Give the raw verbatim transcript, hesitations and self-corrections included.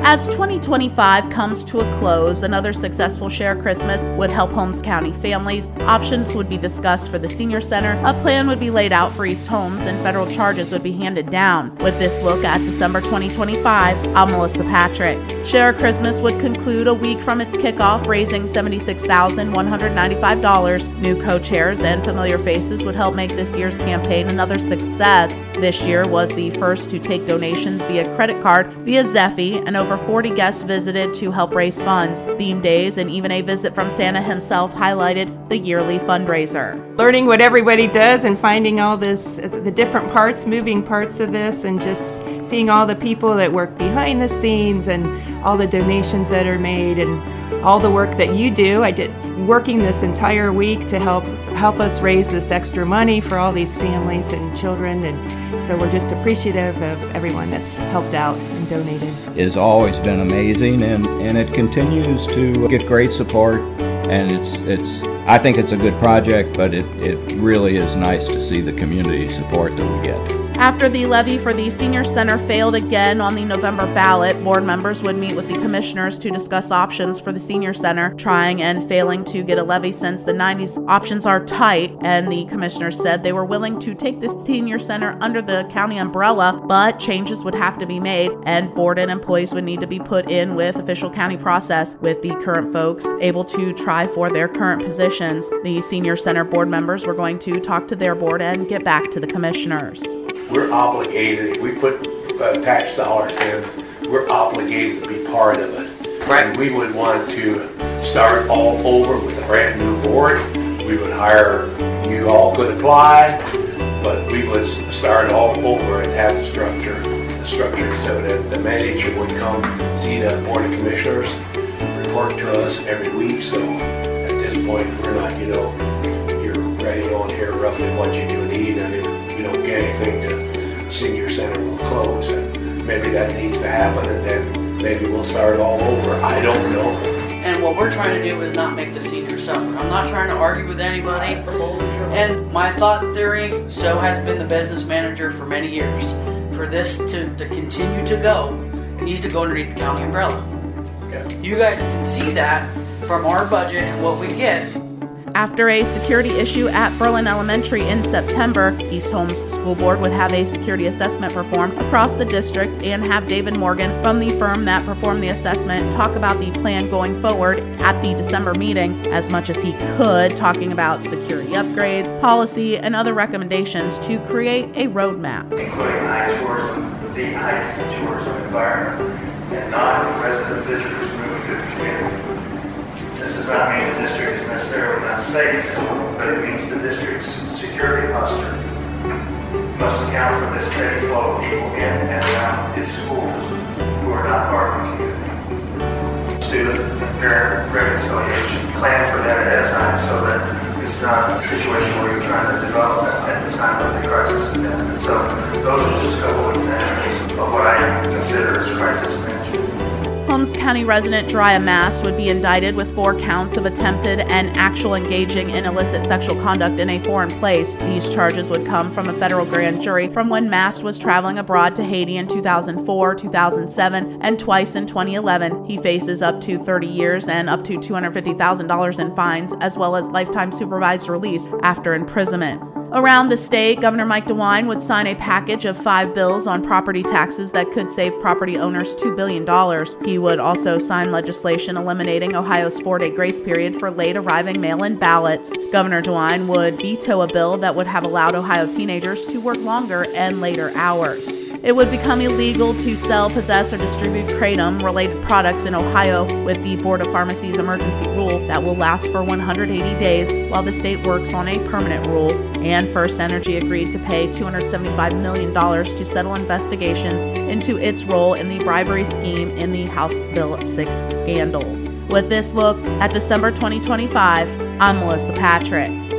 As twenty twenty-five comes to a close, another successful Share Christmas would help Holmes County families. Options would be discussed for the senior center, a plan would be laid out for East Holmes, and federal charges would be handed down. With this look at December twenty twenty-five, I'm Melissa Patrick. Share Christmas would conclude a week from its kickoff, raising seventy-six thousand one hundred ninety-five dollars. New co-chairs and familiar faces would help make this year's campaign another success. This year was the first to take donations via credit card via Zeffy, and over forty guests visited to help raise funds. Theme days and even a visit from Santa himself highlighted the yearly fundraiser. Learning what everybody does and finding all this, the different parts, moving parts of this, and just seeing all the people that work behind the scenes and all the donations that are made and all the work that you do. I did working this entire week to help help us raise this extra money for all these families and children, and so we're just appreciative of everyone that's helped out and donated. It's always been amazing, and, and it continues to get great support, and it's it's I think it's a good project, but it, it really is nice to see the community support that we get. After the levy for the senior center failed again on the November ballot, board members would meet with the commissioners to discuss options for the senior center, trying and failing to get a levy since the nineties. Options are tight, and the commissioners said they were willing to take the senior center under the county umbrella, but changes would have to be made, and board and employees would need to be put in with official county process, with the current folks able to try for their current positions. The senior center board members were going to talk to their board and get back to the commissioners. We're obligated, if we put uh, tax dollars in, we're obligated to be part of it. Right. And we would want to start all over with a brand new board. We would hire, you all could apply, but we would start all over and have the structure, the structure so that the manager would come see the board of commissioners, report to us every week. So at this point, we're not, you know, you're writing on here roughly what you do need, and if you don't get anything, the senior center will close, and maybe that needs to happen, and then maybe we'll start all over. I don't know. And what we're trying to do is not make the seniors suffer. I'm not trying to argue with anybody. And my thought and theory, so has been the business manager for many years. For this to, to continue to go, it needs to go underneath the county umbrella. Okay. You guys can see that from our budget and what we get. After a security issue at Berlin Elementary in September, East Holmes School Board would have a security assessment performed across the district and have David Morgan from the firm that performed the assessment talk about the plan going forward at the December meeting as much as he could, talking about security upgrades, policy, and other recommendations to create a roadmap. Including high tourism, the high tourism environment, and non-resident visitors moving through the community. This does not mean the district is necessarily not safe, but it means the district's security posture must account for this steady flow of people in and around its schools who are not part of the community. Student and parent reconciliation, plan for that ahead of time so that it's not a situation where you're trying to develop at the time of the crisis event. So those are just a couple of examples of what I consider as crisis management. Holmes County resident Dria Mast would be indicted with four counts of attempted and actual engaging in illicit sexual conduct in a foreign place. These charges would come from a federal grand jury from when Mast was traveling abroad to Haiti in two thousand four, two thousand seven, and twice in twenty eleven. He faces up to thirty years and up to two hundred fifty thousand dollars in fines, as well as lifetime supervised release after imprisonment. Around the state, Governor Mike DeWine would sign a package of five bills on property taxes that could save property owners two billion dollars. He would also sign legislation eliminating Ohio's four-day grace period for late-arriving mail-in ballots. Governor DeWine would veto a bill that would have allowed Ohio teenagers to work longer and later hours. It would become illegal to sell, possess, or distribute kratom-related products in Ohio with the Board of Pharmacy's emergency rule that will last for one hundred eighty days while the state works on a permanent rule. And First Energy agreed to pay two hundred seventy-five million dollars to settle investigations into its role in the bribery scheme in the House Bill six scandal. With this look at December twenty twenty-five, I'm Melissa Patrick.